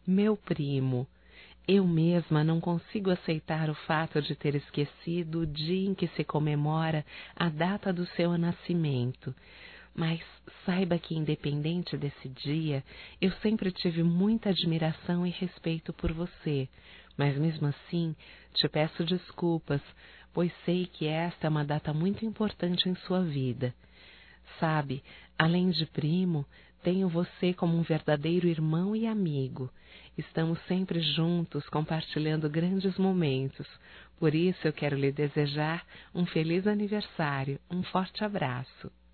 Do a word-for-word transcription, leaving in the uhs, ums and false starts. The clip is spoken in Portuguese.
Meu primo, eu mesma não consigo aceitar o fato de ter esquecido o dia em que se comemora a data do seu nascimento. Mas saiba que, independente desse dia, eu sempre tive muita admiração e respeito por você. Mas mesmo assim, te peço desculpas, pois sei que esta é uma data muito importante em sua vida. Sabe, além de primo, tenho você como um verdadeiro irmão e amigo. Estamos sempre juntos, compartilhando grandes momentos. Por isso eu quero lhe desejar um feliz aniversário. Um forte abraço.